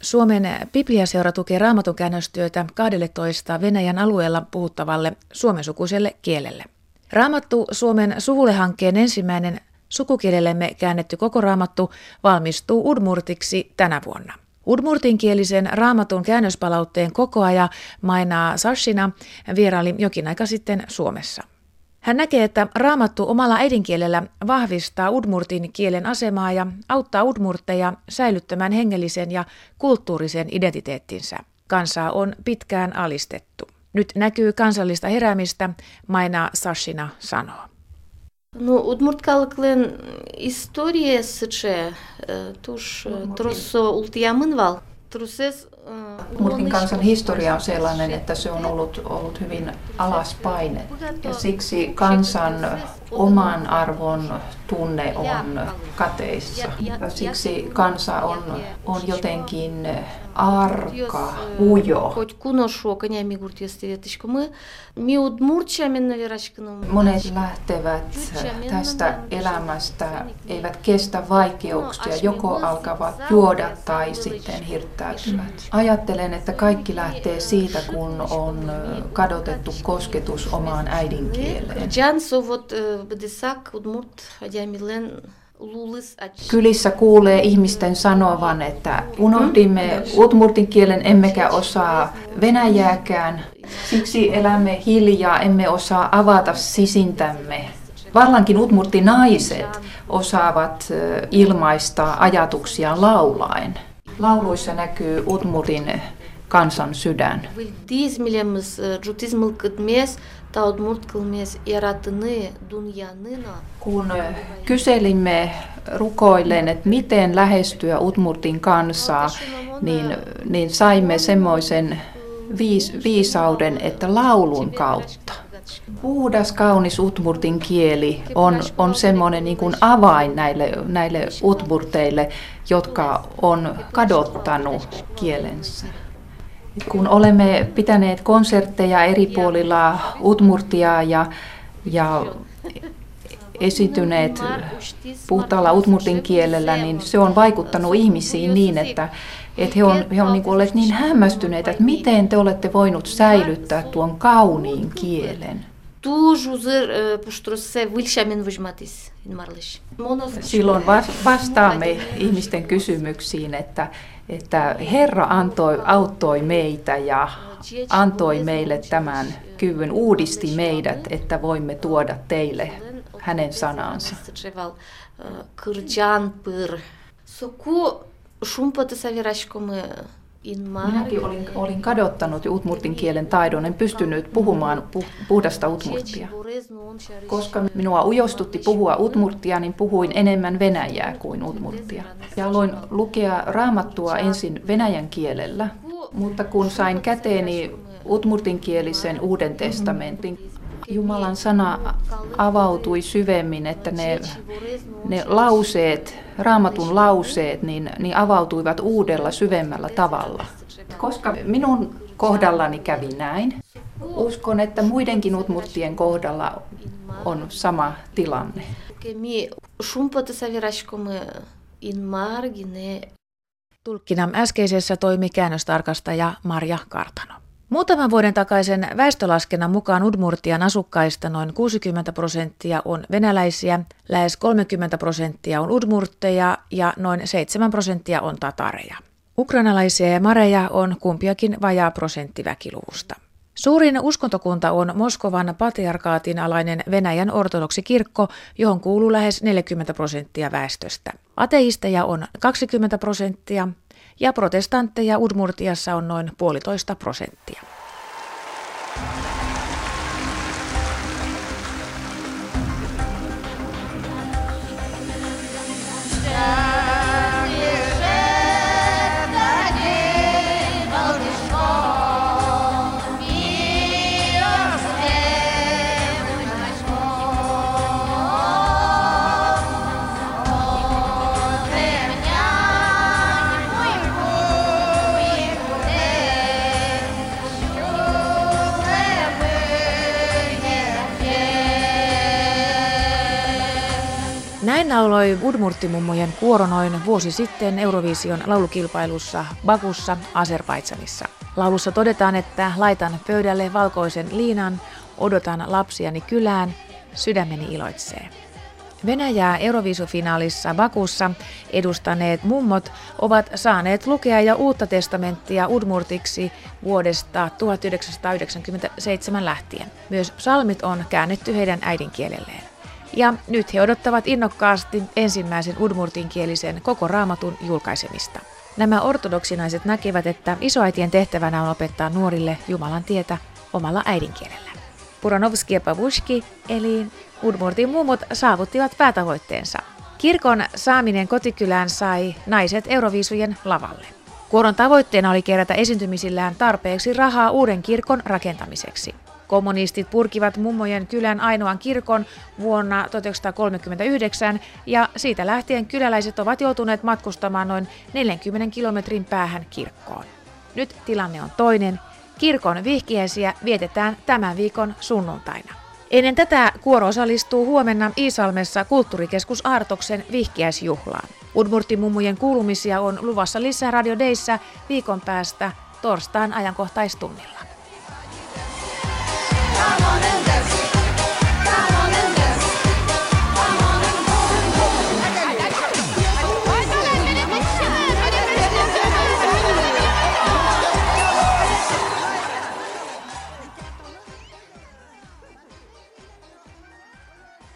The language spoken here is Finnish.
Suomen Bibliaseura tukee Raamatun käännöstyötä 12 Venäjän alueella puhuttavalle suomensukuiselle kielelle. Raamattu Suomen suvulle-hankkeen ensimmäinen sukukielellemme käännetty koko raamattu valmistuu udmurtiksi tänä vuonna. Udmurtinkielisen Raamatun käännöspalautteen kokoaja Maina Sarshina vieraili jokin aika sitten Suomessa. Hän näkee, että Raamattu omalla äidinkielellä vahvistaa udmurtin kielen asemaa ja auttaa udmurtteja säilyttämään hengellisen ja kulttuurisen identiteettinsä. Kansaa on pitkään alistettu. Nyt näkyy kansallista heräämistä, Maina Sarshina sanoo. Udmurtkalklen historiassa trosso ultiamânval. Udmurtin kansan historia on sellainen, että se on ollut hyvin alaspaine ja siksi kansan oman arvon tunne on kateissa. Ja siksi kansa on jotenkin arka, ujo. Monet lähtevät tästä elämästä, eivät kestä vaikeuksia, joko alkavat juoda tai sitten hirttäytyvät. Ajattelen, että kaikki lähtee siitä, kun on kadotettu kosketus omaan äidinkieleen. Kylissä kuulee ihmisten sanovan, että unohdimme udmurtin kielen emmekä osaa venäjääkään. Siksi elämme hiljaa, emme osaa avata sisintämme. Vallankin udmurtinaiset osaavat ilmaista ajatuksiaan laulaen. Lauluissa näkyy udmurtin kansan sydän. Kun kyselimme rukoilleen, että miten lähestyä udmurtin kansaa, niin saimme semmoisen viisauden, että laulun kautta. Puhdas, kaunis udmurtin kieli on semmoinen niin kuin avain näille udmurteille, jotka on kadottanut kielensä. Kun olemme pitäneet konsertteja eri puolilla Udmurtia ja esiintyneet puhtaalla udmurtin kielellä, niin se on vaikuttanut ihmisiin niin, että he on niin kuin olleet niin hämmästyneitä, että miten te olette voinut säilyttää tuon kauniin kielen. Silloin vastaamme ihmisten kysymyksiin, että Herra auttoi meitä ja antoi meille tämän kyvyn, uudisti meidät, että voimme tuoda teille hänen sanansa. Minäkin olin kadottanut udmurtin kielen taidon, en pystynyt puhumaan puhdasta udmurtia. Koska minua ujostutti puhua udmurtia, niin puhuin enemmän venäjää kuin udmurtia. Ja aloin lukea raamattua ensin venäjän kielellä, mutta kun sain käteeni udmurtinkielisen Uuden testamentin, Jumalan sana avautui syvemmin, että ne lauseet, raamatun lauseet, niin avautuivat uudella, syvemmällä tavalla. Koska minun kohdallani kävi näin, uskon, että muidenkin udmurtien kohdalla on sama tilanne. Tulkkina äskeisessä toimi käännöstarkastaja Marja Kartano. Muutaman vuoden takaisen väestölaskennan mukaan Udmurtian asukkaista noin 60% on venäläisiä, lähes 30% on udmurtteja ja noin 7% on tatareja. Ukrainalaisia ja mareja on kumpiakin vajaa prosentti väkiluvusta. Suurin uskontokunta on Moskovan patriarkaatin alainen Venäjän ortodoksikirkko, johon kuuluu lähes 40% väestöstä. Ateisteja on 20% ja protestantteja Udmurtiassa on noin 1,5%. Näin lauloi udmurttimummojen kuoro noin vuosi sitten Eurovision laulukilpailussa Bakussa, Azerbaidžanissa. Laulussa todetaan, että laitan pöydälle valkoisen liinan, odotan lapsiani kylään, sydämeni iloitsee. Venäjää Euroviisufinaalissa Bakussa edustaneet mummot ovat saaneet lukea jo Uutta testamenttia udmurtiksi vuodesta 1997 lähtien. Myös psalmit on käännetty heidän äidinkielelleen. Ja nyt he odottavat innokkaasti ensimmäisen udmurtinkielisen koko raamatun julkaisemista. Nämä ortodoksinaiset näkevät, että isoäitien tehtävänä on opettaa nuorille Jumalan tietä omalla äidinkielellä. Buranovski ja Babushki, eli udmurtin mummot, saavuttivat päätavoitteensa. Kirkon saaminen kotikylään sai naiset Euroviisujen lavalle. Kuoron tavoitteena oli kerätä esiintymisillään tarpeeksi rahaa uuden kirkon rakentamiseksi. Kommunistit purkivat mummojen kylän ainoan kirkon vuonna 1939 ja siitä lähtien kyläläiset ovat joutuneet matkustamaan noin 40 kilometrin päähän kirkkoon. Nyt tilanne on toinen. Kirkon vihkiäisiä vietetään tämän viikon sunnuntaina. Ennen tätä kuoro osallistuu huomenna Iisalmessa Kulttuurikeskus Aartoksen vihkiäisjuhlaan. Udmurttimummujen kuulumisia on luvassa lisää Radio Dayssä viikon päästä torstain ajankohtaistunnilla.